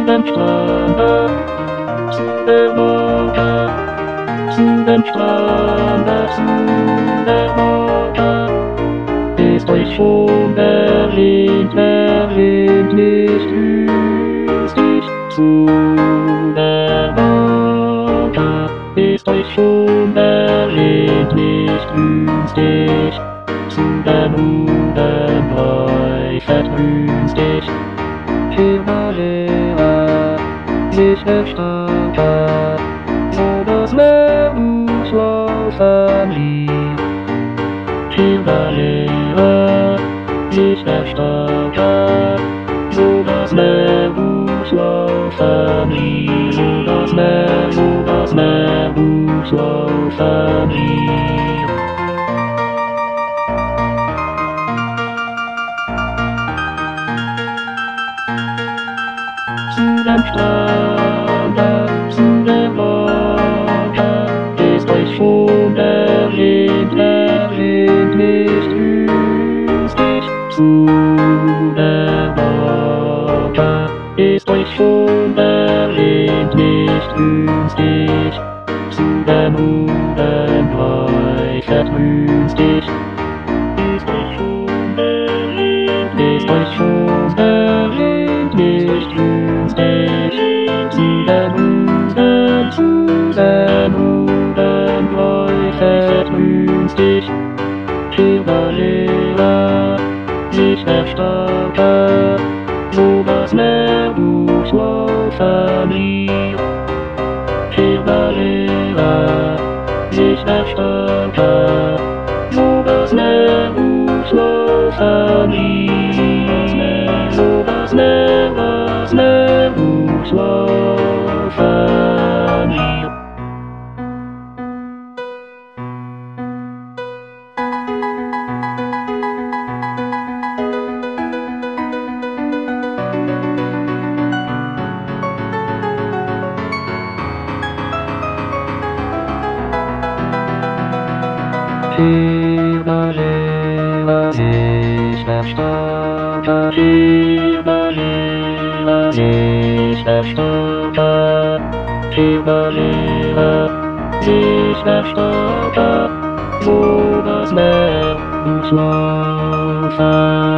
dem Strande, zu der Wolke, zu dem Strande, zu der Wolke. Ist euch schon der Wind nicht günstig, zu der Wolke. Ist euch schon der Wind nicht günstig, zu der Buden leuchtet günstig. Hilberlehrer, sich erstarke, so das Meer durchlaufen lieb. Hilberlehrer, sich erstarke, so das Meer durchlaufen lieb. So das Meer durchlaufen lieb. Zu dem Strande, zu der Wolke, ist euch schon der Wind nicht günstig. Zu der Wolke, ist euch schon der Wind nicht günstig, zu der Buden leuchtet günstig. Ist euch schon der Wind nicht günstig, zu der Buden leuchtet günstig. Hilberlehrer, sich erstarke, so das Meer durchlaufen lieb. Hilberlehrer, sich erstarke, so das Meer durchlaufen lieb. So das Meer durchlaufen lieb. Hilberlehrer, sich erstarke, Hilberlehrer, sich erstarke, Hilberlehrer, sich erstarke, so das Meer durchlaufen